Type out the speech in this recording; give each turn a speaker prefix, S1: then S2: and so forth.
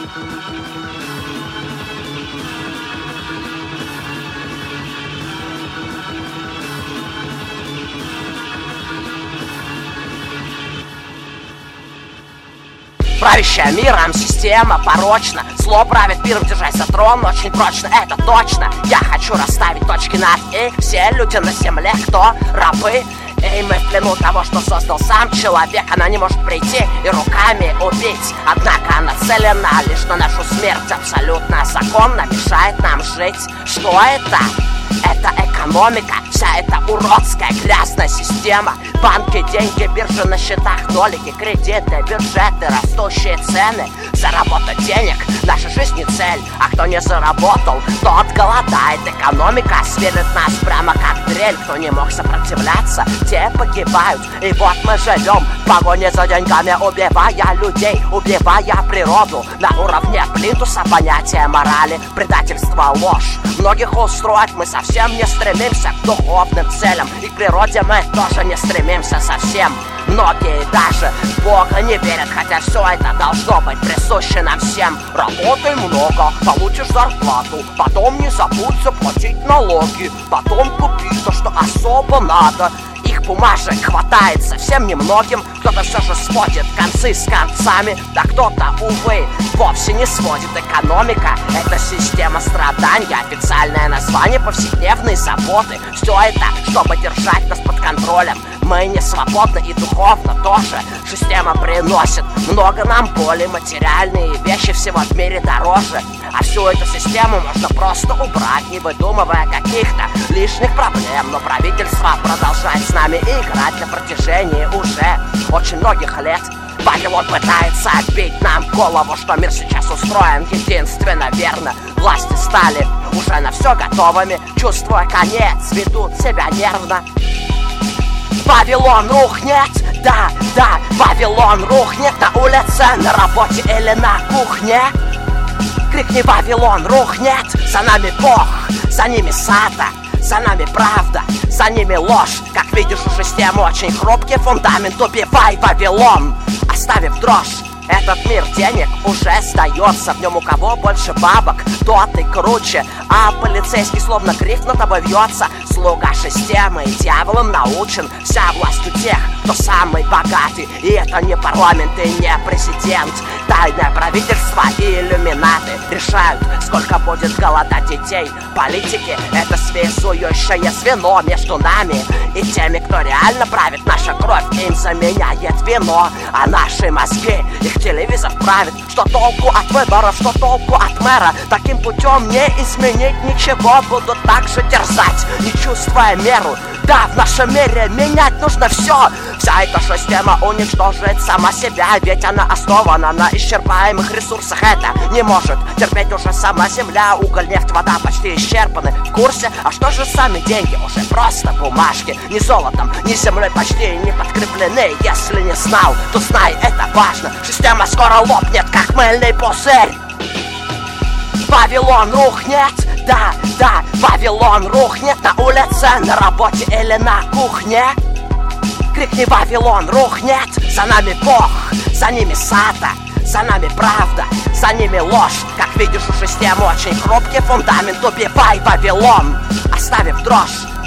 S1: Правящая миром система порочна. Зло правит миром, держась за трон очень прочно, это точно. Я хочу расставить точки над «и». Все люди на земле, кто рабы? И мы в плену того, что создал сам человек. Она не может прийти и руками убить. Однако она нацелена лишь на нашу смерть. Абсолютно законно мешает нам жить. Что это? Это экономика, вся эта уродская грязная система. Банки, деньги, биржи на счетах, долики, кредиты, бюджеты, растущие цены. Заработать денег — наша жизнь не цель. А кто не заработал, тот голодает. Экономика сверлит нас прямо как дрель. Кто не мог сопротивляться, те погибают. И вот мы живем в погоне за деньгами, убивая людей, убивая природу. На уровне плинтуса понятие морали, предательство, ложь. Многих устроить мы совсем не стремимся к духовным целям. И к природе мы тоже не стремимся совсем. Многие даже в Бога не верят, хотя все это должно быть присуще нам всем. Работай много, получишь зарплату, потом не забудь заплатить налоги, потом купи то, что особо надо. Их бумажек хватает совсем немногим. Кто-то все же сводит концы с концами, да кто-то, увы, вовсе не сводит. Экономика — это система страдания, официальное название повседневной заботы. Все это, чтобы держать нас под контролем. Мы не свободны и духовно тоже. Система приносит много нам боли, материальные вещи всего в мире дороже. А всю эту систему можно просто убрать, не выдумывая каких-то лишних проблем. Но правительство продолжает с нами играть на протяжении уже очень многих лет. Вавилон пытается отбить нам голову, что мир сейчас устроен единственно верно. Власти стали уже на все готовыми, чувствуя конец, ведут себя нервно. Вавилон рухнет, да, Вавилон рухнет на улице, на работе или на кухне. Крикни: Вавилон рухнет, за нами Бог, за ними Сата, за нами правда, за ними ложь. Как видишь, у системы очень хрупкий фундамент. Убивай Вавилон, оставив дрожь. Этот мир денег уже сдается. В нем у кого больше бабок, тот и круче. А полицейский словно гриф на тобой вьется. Слуга системы, дьяволом научен. Вся власть у тех, кто самый богатый. И это не парламент и не президент. Тайное правительство и иллюминаты решают, сколько будет голодать детей. Политики — это связующее звено между нами и теми, кто реально правит. Наша кровь им заменяет вино, а наши мозги их телевизор правит. Что толку от выборов, что толку от мэра? Таким путем не изменить ничего. Будут так же терзать, не чувствуя меру. Да, в нашем мире менять нужно все. Вся эта система уничтожит сама себя, ведь она основана на исчерпаемых ресурсах. Это не может терпеть уже сама земля. Уголь, нефть, вода почти исчерпаны. В курсе? А что же сами деньги? Уже просто бумажки. Ни золотом, ни землей почти не подкреплены. Если не знал, то знай, это важно. Система скоро лопнет, как мыльный пузырь. Вавилон рухнет, да, Вавилон рухнет на улице, на работе или на кухне. Крикни: Вавилон рухнет, за нами Бог, за ними Сата, за нами правда, за ними ложь. Как видишь, у системы очень хрупкий фундамент. Убивай Вавилон, оставив дрожь.